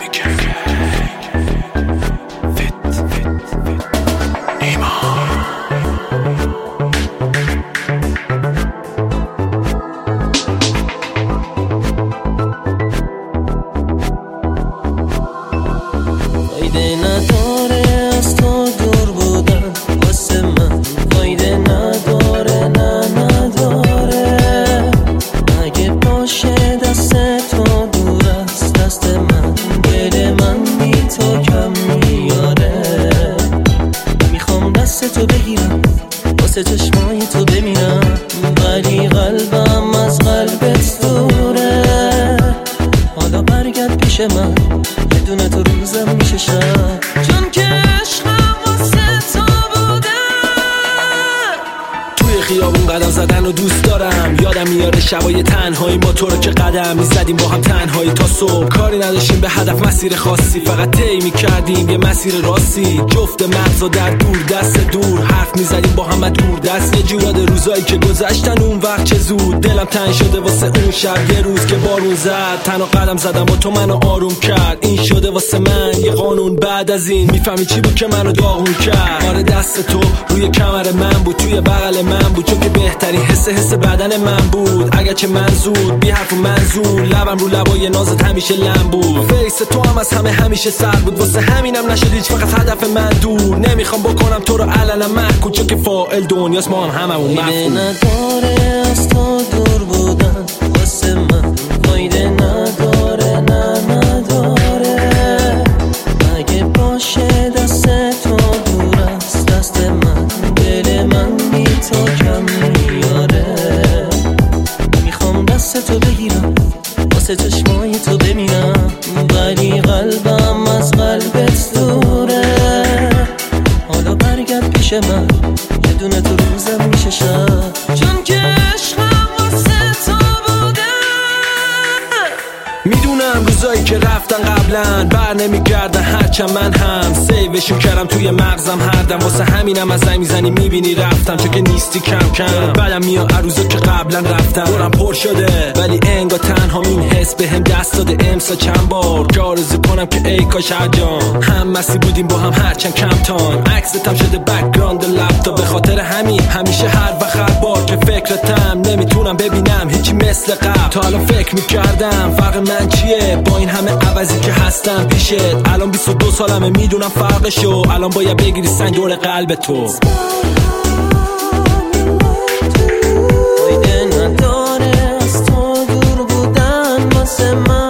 فایده نداره از تو دور بودن واسه من، فایده نداره، نه نداره. اگه باشه دست تو دور از دست من، دل من بی تو کم میاره. میخوام دست تو بگیرم، واسه چشمای تو بمیرم، ولی قلبم از قلبت دوره. حالا برگرد پیش من، یه دونه تو روزم میشه شب، چون که عشقم واسه تو بوده. توی خیابون قدم زدن و دوست دارم، یادم میاره شبای تنهایی ما تو رو که قدم میزدیم با هم تنهایی تا صبح. کاری نداشتیم به هدف مسیر خاصی، فقط طی میکردیم یه مسیر راستی. جفت مغز و در دور دست دور حرف میزدیم با هم دور دست. یه جور یاد روزایی که گذشتن اون وقت چه زود. دلم تنگ شده واسه اون شب، یه روز که بارون زد تنها قدم زدم و تو منو آروم کرد. این شده واسه من یه قانون، بعد از این میفهمی چی بود که منو داغون کرد. آره دست تو روی کمر من بود، توی بغل من بود، چون که بهترین حس بدن من بود. اگرچه منظور بی حرف و منظور، لبم رو لبای نازت همیشه لم بود. فیس تو هم از همه همیشه سر بود، واسه همینم نشد هیچ فقط هدف من دور. نمیخوام بکنم تو رو علنا محکوم، چون که فاعل دنیاست ما هم هممون مفهوم. نداره از تو دور بودن واسه من، فایده نداره، نه نداره. اگه باشه دست تو دور از دست من، دل من بی تو کم میاره. میخوام دست تو بگیرم، واسه چشمای تو بمیرم، ولی قلبم از قلبت دوره. حالا برگرد پیش من، یه دونه تو روزم میشه شب، چون که عشقم واسه تو بوده. میدونم روزایی که رفتن قبلا بر نمیگردن، هرچند من هم سیوشون کردم توی مغزم هر دم. واسه همینم از زنگ میزنی میبینی رفتم، چون که نیستی کم کم. بعدم میاد روزا که قبلا رفتم دورم پر شده، ولی انگار تنها این حس بهم دست داده امسا چند بار. که آرزو کنم که ای کاش هر جان هم مسی بودیم با هم هرچند کمتان. عکستم شده بک‌گراند لپتاپ، به خاطر همین همیشه هر وقت هر بار که فکرتم نمیتونم ببینم هیچی مثل قبل. تا الان فکر میکردم فرق من چیه با این همه عوضی که هستم پیشت. الان 22 سالمه میدونم فرقشو، الان باید بگیری سنگور قلب تو. فایده نداره از تو دور بودن واسه من،